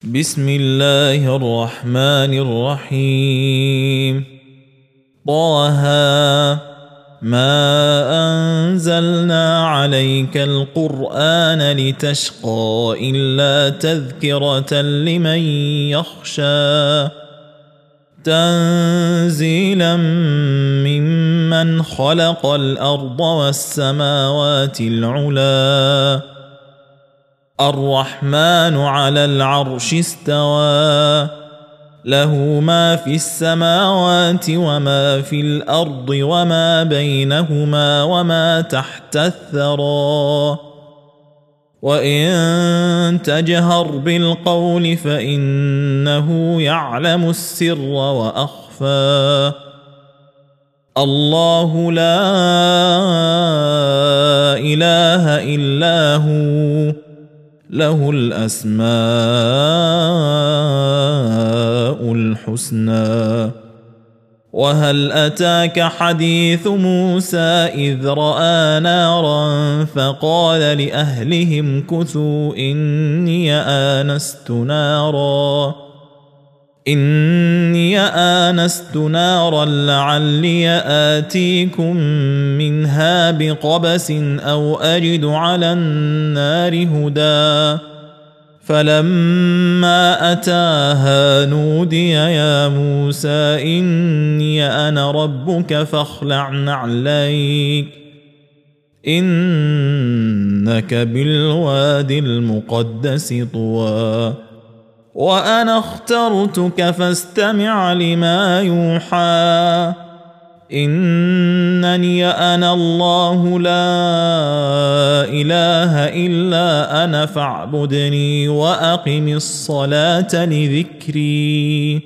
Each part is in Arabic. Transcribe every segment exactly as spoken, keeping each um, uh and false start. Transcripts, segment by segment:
بسم الله الرحمن الرحيم. طه ما أنزلنا عليك القرآن لتشقى إلا تذكرة لمن يخشى تنزيلا ممن خلق الأرض والسماوات العلى الرحمن على العرش استوى له ما في السماوات وما في الأرض وما بينهما وما تحت الثرى وإن تجهر بالقول فإنه يعلم السر وأخفى الله لا إله إلا هو له الأسماء الحسنى. وهل أتاك حديث موسى إذ رأى نارا فقال لأهلهم كثوا إني آنست نارا إني آنست نارا لعلي آتيكم منها بقبس أو أجد على النار هدى فلما أتاها نودي يا موسى إني أنا ربك فاخلع نعليك إنك بالواد المقدس طوى وأنا اخترتك فاستمع لما يوحى إنني أنا الله لا إله إلا أنا فاعبدني وأقم الصلاة لذكري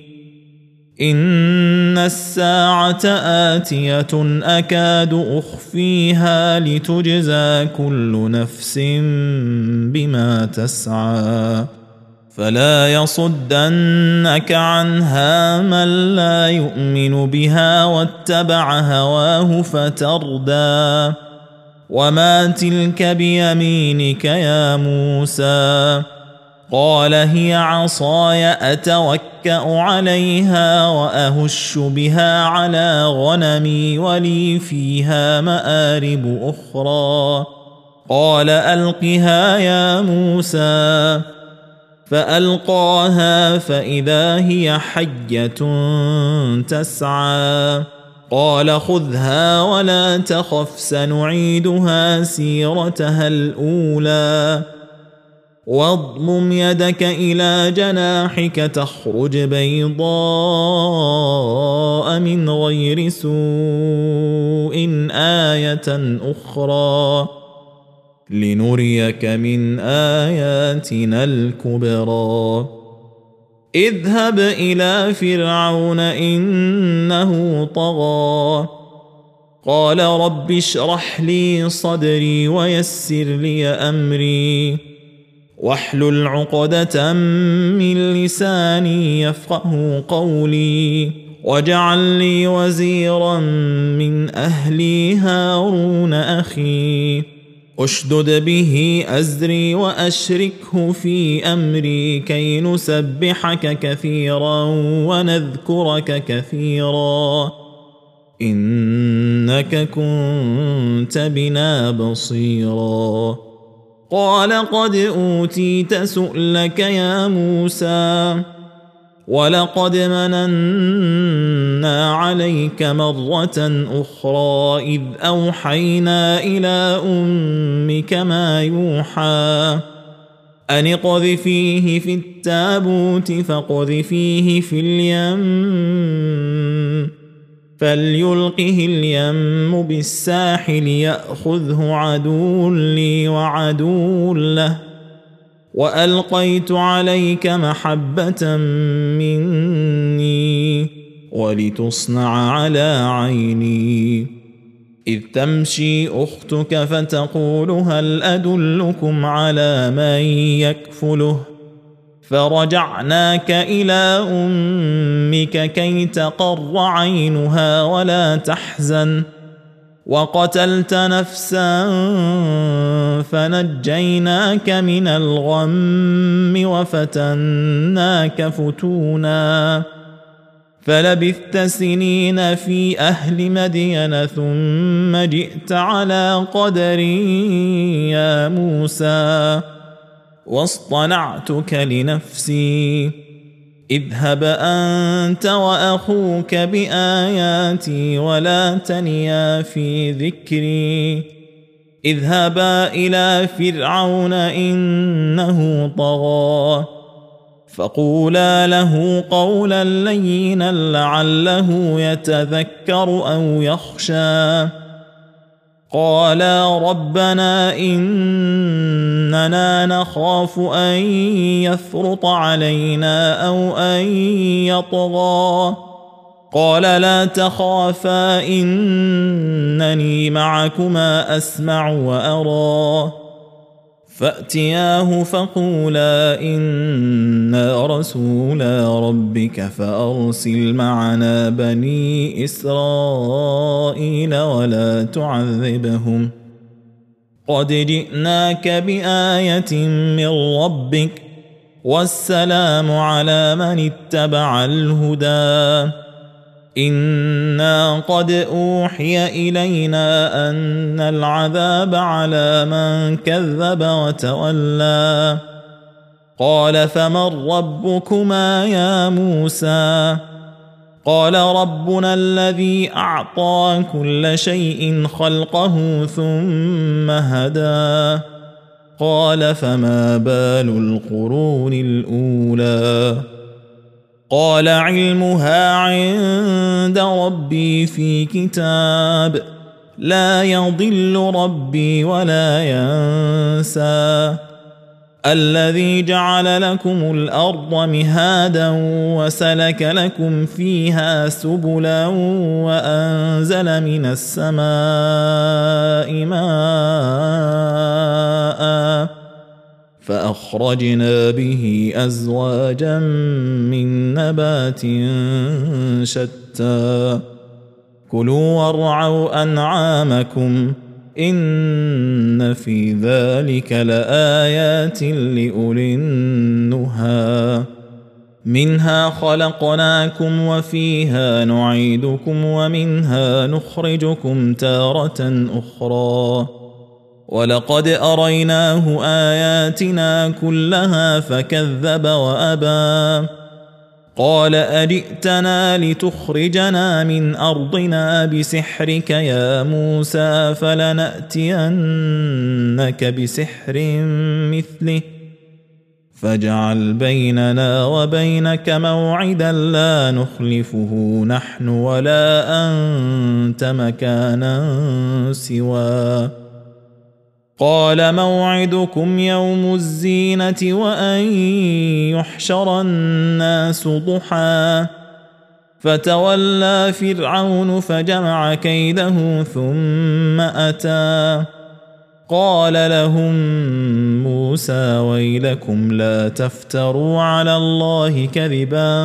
إن الساعة آتية أكاد أخفيها لتجزى كل نفس بما تسعى فلا يصدنك عنها من لا يؤمن بها واتبع هواه فتردى وما تلك بيمينك يا موسى قال هي عصاي أتوكأ عليها وأهش بها على غنمي ولي فيها مآرب أخرى قال ألقها يا موسى فألقاها فإذا هي حية تسعى قال خذها ولا تخف سنعيدها سيرتها الأولى واضمم يدك إلى جناحك تخرج بيضاء من غير سوء آية أخرى لنريك من آياتنا الكبرى اذهب إلى فرعون إنه طغى قال رب اشرح لي صدري ويسر لي أمري واحلل عقدة من لساني يفقه قولي واجعل لي وزيرا من أهلي هارون أخي أشدد به أزري وأشركه في أمري كي نسبحك كثيرا ونذكرك كثيرا إنك كنت بنا بصيرا قال قد أوتيت سؤلك يا موسى ولقد مننا عليك مرة أخرى إذ أوحينا إلى أمك ما يوحى أن اقذفيه في التابوت فاقذفيه في اليم فليلقه اليم بالساحل يأخذه عدو لي عدو له وألقيت عليك محبة مني ولتصنع على عيني إذ تمشي أختك فتقول هل أدلكم على من يكفله فرجعناك إلى أمك كي تقر عينها ولا تحزن وقتلت نفسا فنجيناك من الغم وفتناك فتونا فلبثت سنين في أهل مدين ثم جئت على قدري يا موسى واصطنعتك لنفسي اذهب أنت وأخوك بآياتي ولا تنيا في ذكري اذهبا إلى فرعون إنه طغى فقولا له قولا لينا لعله يتذكر أو يخشى قالا ربنا إننا نخاف أن يفرط علينا أو أن يطغى قال لا تخافا إنني معكما أسمع وأرى فأتياه فقولا إنا رسولا ربك فأرسل معنا بني إسرائيل ولا تعذبهم قد جئناك بآية من ربك والسلام على من اتبع الهدى إنا قد أوحي إلينا أن العذاب على من كذب وتولى قال فمن ربكما يا موسى قال ربنا الذي أعطى كل شيء خلقه ثم هدى قال فما بال القرون الأولى قال علمها عند ربي في كتاب لا يضل ربي ولا ينسى الذي جعل لكم الأرض مهادا وسلك لكم فيها سبلا وأنزل من السماء ماء فأخرجنا به أزواجا من نبات شتى كلوا وارعوا أنعامكم إن في ذلك لآيات لأولي النهى منها خلقناكم وفيها نعيدكم ومنها نخرجكم تارة أخرى ولقد أريناه آياتنا كلها فكذب وأبى قال أجئتنا لتخرجنا من أرضنا بسحرك يا موسى فلنأتينك بسحر مثله فاجعل بيننا وبينك موعدا لا نخلفه نحن ولا أنت مكانا سواه قال موعدكم يوم الزينة وأن يحشر الناس ضحى فتولى فرعون فجمع كيده ثم أتى قال لهم موسى ويلكم لا تفتروا على الله كذبا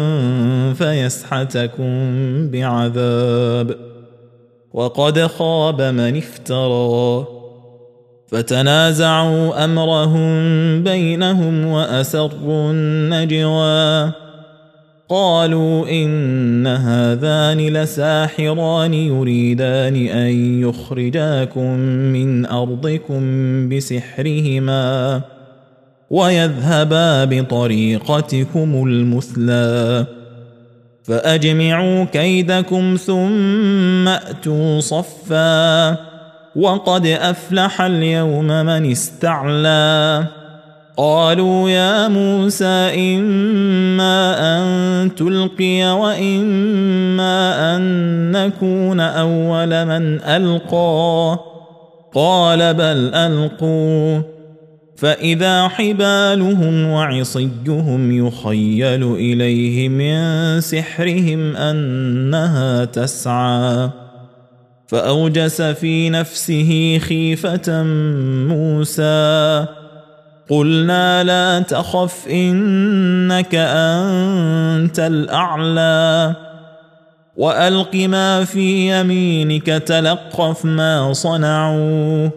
فيسحتكم بعذاب وقد خاب من افترى فتنازعوا أمرهم بينهم وأسروا النجوى قالوا إن هذان لساحران يريدان أن يخرجاكم من أرضكم بسحرهما ويذهبا بطريقتكم المثلى فأجمعوا كيدكم ثم أتوا صفا وقد أفلح اليوم من استعلى قالوا يا موسى إما أن تلقي وإما أن نكون أول من ألقى قال بل ألقوا فإذا حبالهم وعصيهم يخيل إليه من سحرهم أنها تسعى فأوجس في نفسه خيفة موسى قلنا لا تخف إنك أنت الأعلى وألق ما في يمينك تلقف ما صنعوا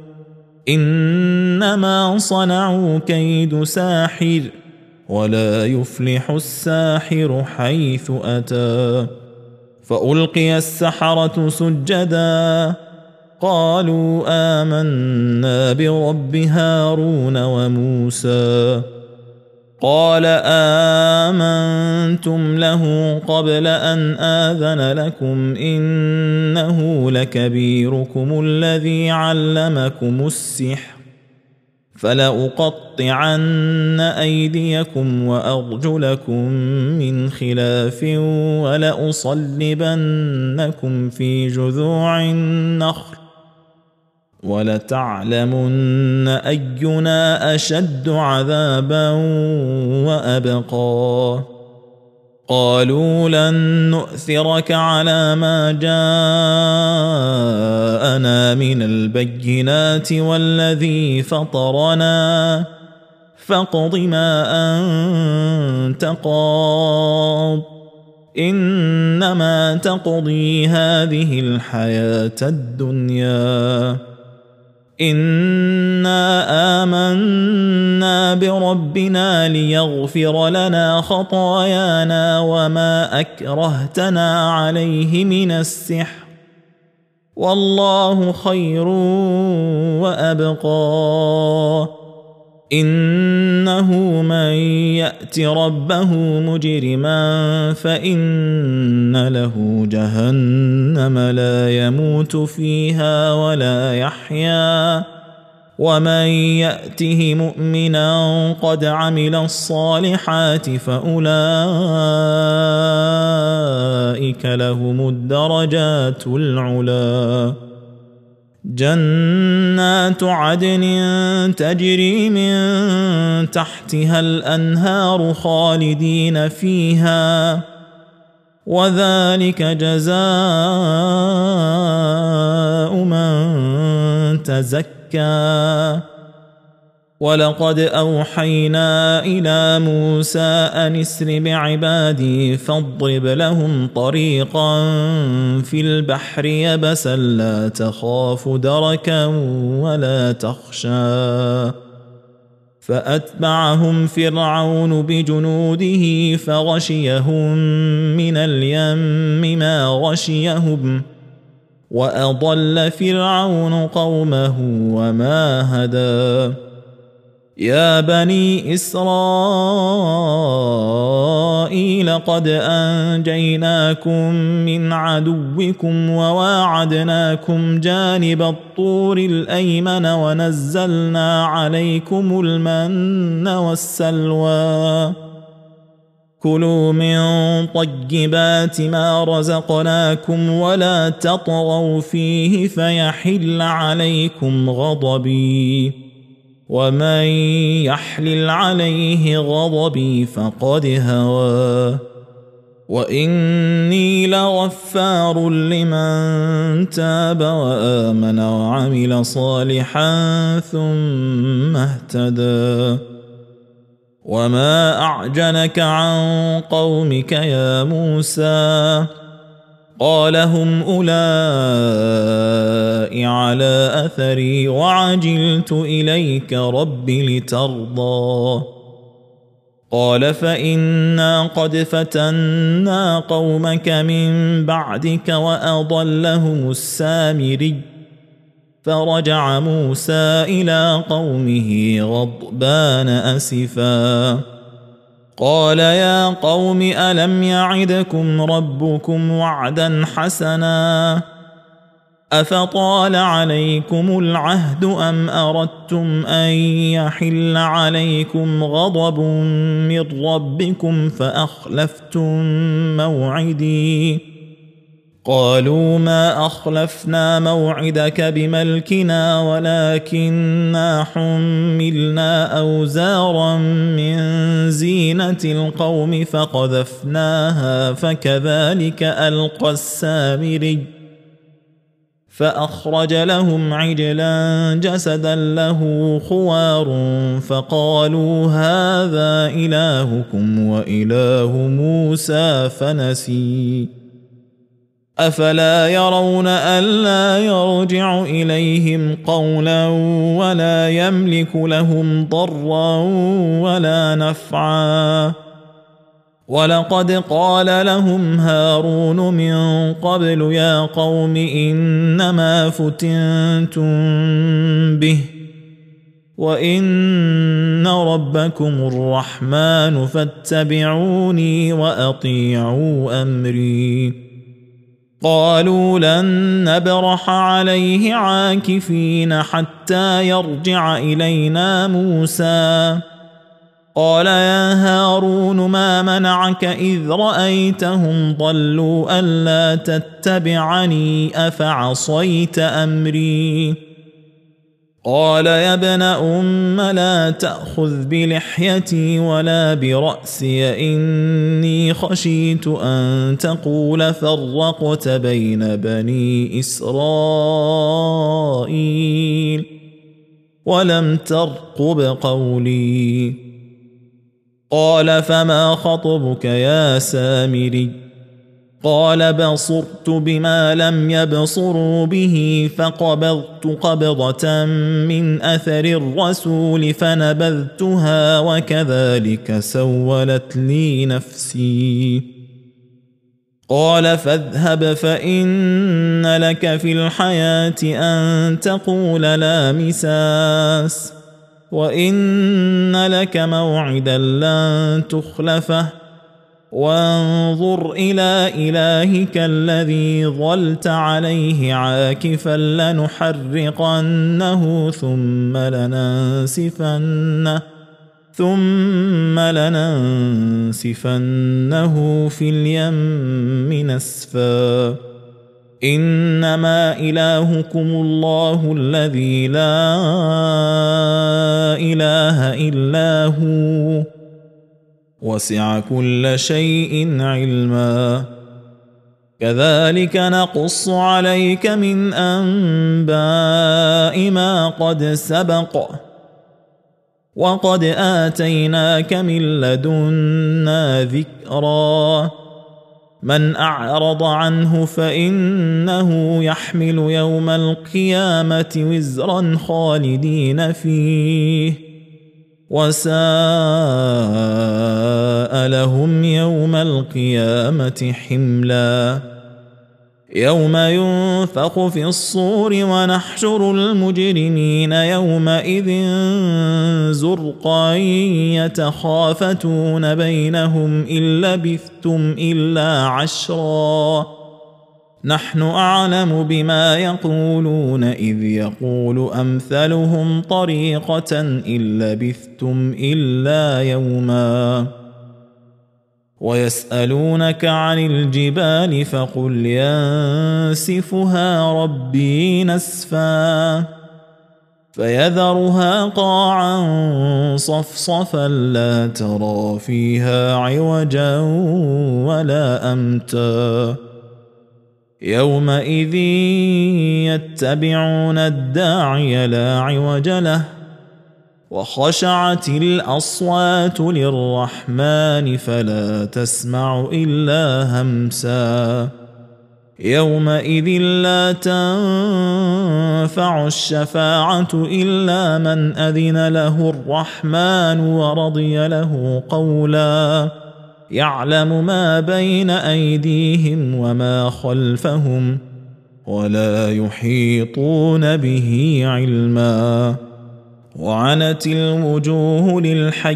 إنما صنعوا كيد ساحر ولا يفلح الساحر حيث أتى. فألقي السحرة سجدا قالوا آمنا برب هارون وموسى. قال آمنتم له قبل أن آذن لكم إنه لكبيركم الذي علمكم السحر فلأقطعن أيديكم وأرجلكم من خلاف ولأصلبنكم في جذوع النخل ولتعلمن أينا أشد عذابا وأبقى. قالوا لن نؤثرك على ما جاءنا من البينات والذي فطرنا فاقض ما أنت قاض إنما تقضي هذه الحياة الدنيا إنا آمنا بربنا ليغفر لنا خطايانا وما أكرهتنا عليه من السحر والله خير وأبقى. إنه من يأت ربه مجرما فإن له جهنم لا يموت فيها ولا يحيا ومن يأته مؤمنا قد عمل الصالحات فأولئك لهم الدرجات العلى. جنات عدن تجري من تحتها الأنهار خالدين فيها وذلك جزاء من تزكى. ولقد أوحينا إلى موسى أن اسر بعبادي فاضرب لهم طريقا في البحر يبسا لا تخاف دركا ولا تخشى. فأتبعهم فرعون بجنوده فغشيهم من اليم ما غشيهم وأضل فرعون قومه وما هدى. يا بني إسرائيل قد أنجيناكم من عدوكم وواعدناكم جانب الطور الأيمن ونزلنا عليكم المن والسلوى. كلوا من طيبات ما رزقناكم ولا تطغوا فيه فيحل عليكم غضبي ومن يحلل عليه غضبي فقد هوى. وإني لغفار لمن تاب وآمن وعمل صالحا ثم اهتدى. وما أعجلك عن قومك يا موسى؟ قال هم أولئك على أثري وعجلت إليك رب لترضى. قال فإنا قد فتنا قومك من بعدك وأضلهم السامري. فرجع موسى إلى قومه غضبان أسفا قال يا قوم ألم يعدكم ربكم وعدا حسنا أفطال عليكم العهد أم أردتم أن يحل عليكم غضب من ربكم فأخلفتم موعدي؟ قالوا ما أخلفنا موعدك بملكنا ولكننا حملنا أوزارا من زينة القوم فقذفناها فكذلك ألقى السامري. فأخرج لهم عجلا جسدا له خوار فقالوا هذا إلهكم وإله موسى فنسي. أفلا يرون ألا يرجع إليهم قولا ولا يملك لهم ضرا ولا نفعا ولقد قال لهم هارون من قبل يا قوم إنما فتنتم به وإن ربكم الرحمن فاتبعوني وأطيعوا أمري قالوا لن نبرح عليه عاكفين حتى يرجع إلينا موسى قال يا هارون ما منعك إذ رأيتهم ضلوا ألا تتبعني أفعصيت أمري قال يا ابن أم لا تأخذ بلحيتي ولا برأسي إني خشيت أن تقول فرقت بين بني إسرائيل ولم ترقب قولي قال فما خطبك يا سامري قال بصرت بما لم يبصروا به فقبضت قبضة من أثر الرسول فنبذتها وكذلك سولت لي نفسي قال فاذهب فإن لك في الحياة أن تقول لا مساس وإن لك موعدا لن تخلفه وانظر إلى إلهك الذي ظلت عليه عاكفا لنحرقنه ثم لننسفنه ثم لننسفنه في اليم نسفا إنما إلهكم الله الذي لا إله إلا هو وسع كل شيء علما كذلك نقص عليك من أنباء ما قد سبق وقد آتيناك من لدنا ذكرا من أعرض عنه فإنه يحمل يوم القيامة وزرا خالدين فيه وساء لهم يوم القيامة حملا يوم ينفخ في الصور ونحشر المجرمين يومئذ زرقا يتخافتون بينهم إن لبثتم إلا عشرا نحن أعلم بما يقولون إذ يقول أمثلهم طريقة إن لبثتم إلا يوما ويسألونك عن الجبال فقل ينسفها ربي نسفا فيذرها قاعا صفصفا لا ترى فيها عوجا ولا أمتا يومئذ يتبعون الداعي لا عوج له وخشعت الأصوات للرحمن فلا تسمع إلا همسا يومئذ لا تنفع الشفاعة إلا من أذن له الرحمن ورضي له قولا يعلم ما بين أيديهم وما خلفهم ولا يحيطون به علما وعنت الوجوه للحي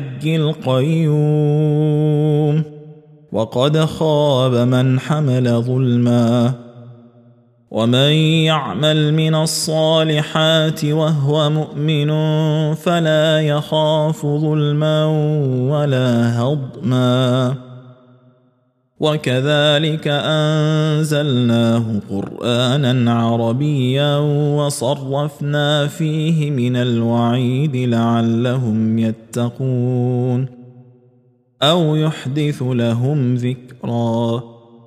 القيوم وقد خاب من حمل ظلما ومن يعمل من الصالحات وهو مؤمن فلا يخاف ظلما ولا هضما وكذلك أنزلناه قرآنا عربيا وصرفنا فيه من الوعيد لعلهم يتقون أو يحدث لهم ذكرا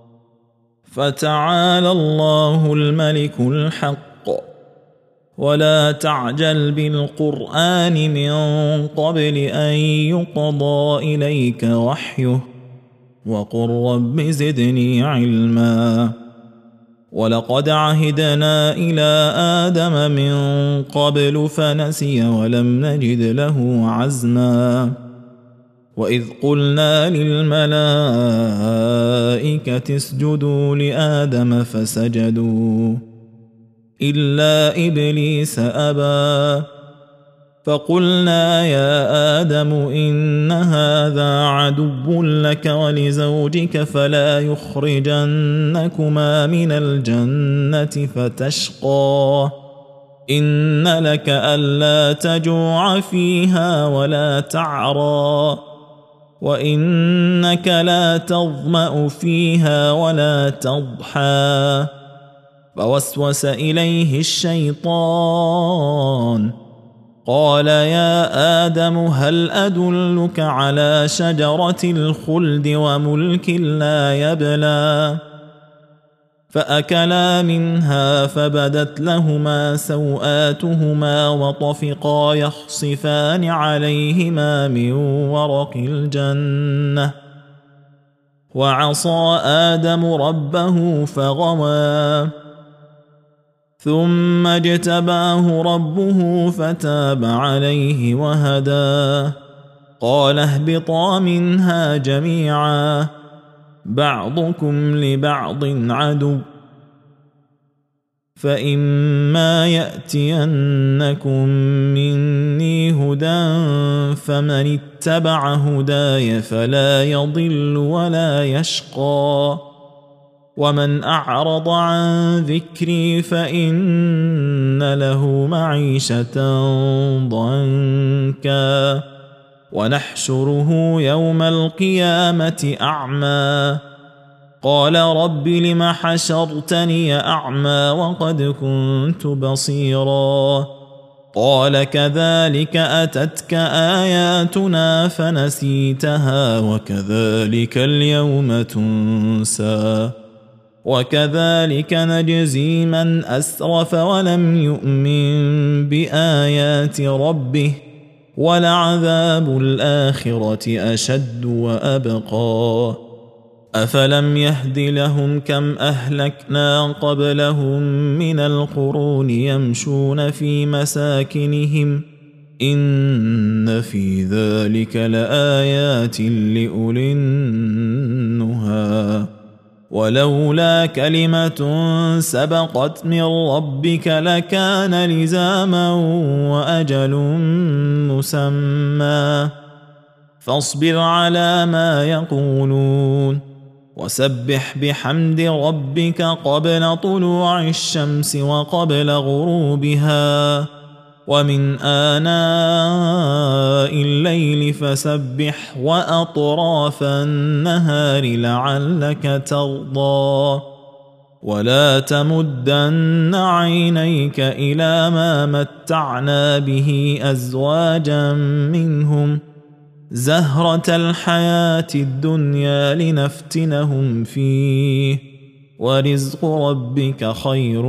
فتعالى الله الملك الحق ولا تعجل بالقرآن من قبل أن يقضى إليك وحيه وقل رب زدني علما ولقد عهدنا إلى آدم من قبل فنسي ولم نجد له عزما وإذ قلنا للملائكة اسجدوا لآدم فسجدوا إلا إبليس أبى فقلنا يا آدم إن هذا عدو لك ولزوجك فلا يخرجنكما من الجنة فتشقى إن لك ألا تجوع فيها ولا تعرى وإنك لا تظمأ فيها ولا تضحى فوسوس إليه الشيطان قال يا آدم هل أدلك على شجرة الخلد وملك لا يبلى فأكلا منها فبدت لهما سوآتهما وطفقا يخصفان عليهما من ورق الجنة وعصى آدم ربه فغوى ثم اجتباه ربه فتاب عليه وهدى قال اهبطا منها جميعا بعضكم لبعض عدو فإما يأتينكم مني هدى فمن اتبع هداي فلا يضل ولا يشقى ومن أعرض عن ذكري فإن له معيشة ضنكا ونحشره يوم القيامة أعمى قال رب لم حشرتني أعمى وقد كنت بصيرا قال كذلك أتتك آياتنا فنسيتها وكذلك اليوم تنسى وكذلك نجزي من أسرف ولم يؤمن بآيات ربه ولعذاب الآخرة أشد وأبقى أفلم يهد لهم كم أهلكنا قبلهم من القرون يمشون في مساكنهم إن في ذلك لآيات لأولي النهى ولولا كلمة سبقت من ربك لكان لزاما وأجل مسمى فاصبر على ما يقولون وسبح بحمد ربك قبل طلوع الشمس وقبل غروبها ومن آناء الليل فسبح وأطراف النهار لعلك ترضى ولا تمدن عينيك إلى ما متعنا به أزواجا منهم زهرة الحياة الدنيا لنفتنهم فيه ورزق ربك خير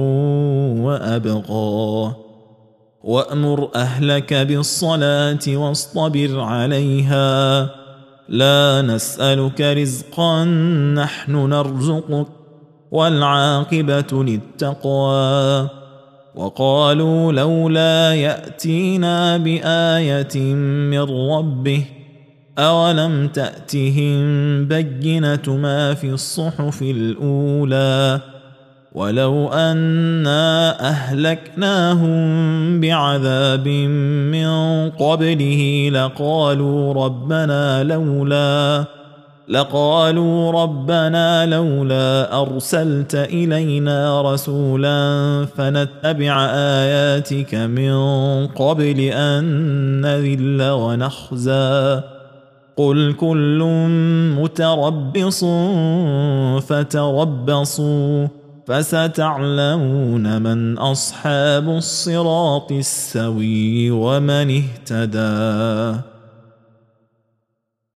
وأبقى وأمر أهلك بالصلاة واصطبر عليها لا نسألك رزقا نحن نرزقك والعاقبة للتقوى وقالوا لولا يأتينا بآية من ربه أولم تأتهم بينة ما في الصحف الأولى ولو أنا أهلكناهم بعذاب من قبله لقالوا ربنا لولا لقالوا ربنا لولا أرسلت إلينا رسولا فنتبع آياتك من قبل أن نذل ونخزى قل كل متربص فتربصوا فستعلمون من أصحاب الصراط السوي ومن اهتدى.